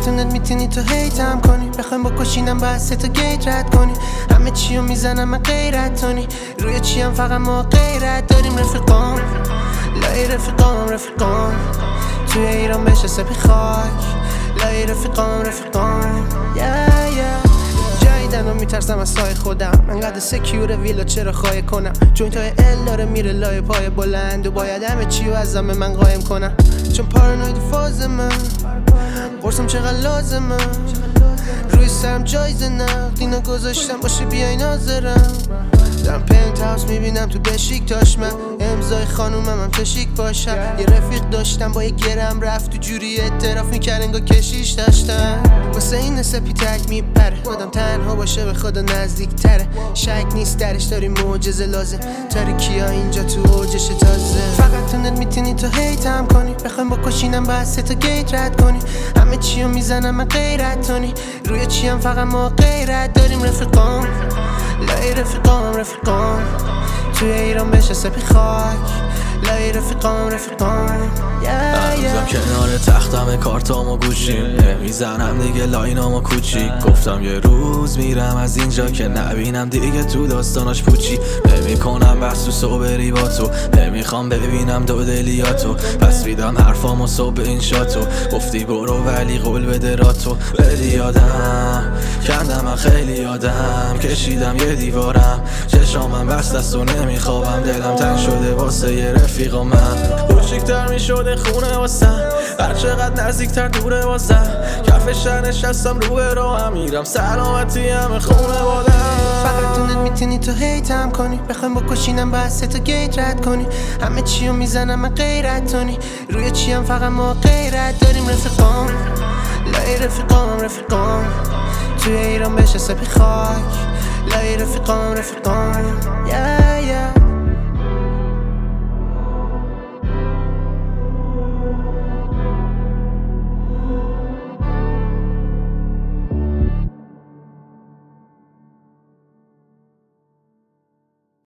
فقط اونت میتونی تو هیتم کنی، بخوایم بکشینم باید 3 تا گیت رد کنی. همه چیو میزنم من غیرت تونی، روی چیم فقط ما غیرت داریم. رفیقام لای رفیقام توی ایران بشه سپی خاک. لای رفیقام جایدن میترسم از سای خودم، انقدر سکیور ویلا چرا خواهی کنم. جوینت های ال داره میره لای پای بلند و باید همه چیو از من قایم کنم. چون پارانوید فاز من قرصم چقدر لازمه، روی سرم جایزه نقد اینا گذاشتم باشه بیای ناظرم. دارم پنت هاوس میبینم تو بشیکتاش، من امضای خانومم هم تشیک باشم. یه رفیق داشتم با یه گرم رفت تو جوری اعتراف میکرد انگار کشیش داشتم. واسه این سپی تک میپره، آدم تنها باشه به خدا نزدیک تره. شک نیست درش داری معجزه لازم، تاریکیا اینجا تو اوجش تازه. فقط تونت میتونی تو هیتم کنی، بخوایم بکشینم باید 3 تا گیت رد کنی. همه چیو میزنم من غیرت تونی، روی چیم فقط ما غیرت داریم. رفیقام لای رفیقام توی ایران بشه سپی خاک. لای رفیقام هنوزم کنار تختم کارتام و گوشیم، نمیزنم دیگه لاینام و کوچیک. گفتم یه روز میرم از اینجا که نبینم دیگه تو داستاناش پوچی. نمیکنم بحث تو صبری با تو، نمیخوام ببینم دو دلیاتو. پس میدم حرفامو صبح این شاتو، گفتی برو ولی قول بده راتو. بدی یادم کندم من خیلی یادم، کشیدم یه دیوارم چشامم بست است و نمیخوابم. دلم تنگ شده واسه یه رفیق و من، کوچیکتر میشده خونه واسم، هر چقدر نزدیکتر دوره واسم. کف شهر نشستم رو راهم میرم سلامتی همه خونه بادم. فقط اونت میتونی تو هیتم کنی، بخوایم بکشینم باید 3 تا گیت رد کنی. همه چیو میزنم من غیرت تونی، روی چیم فقط ما غیرت داریم. رفیقام لای رفیقام توی ایران بشه سپی خاک. لای رفیقام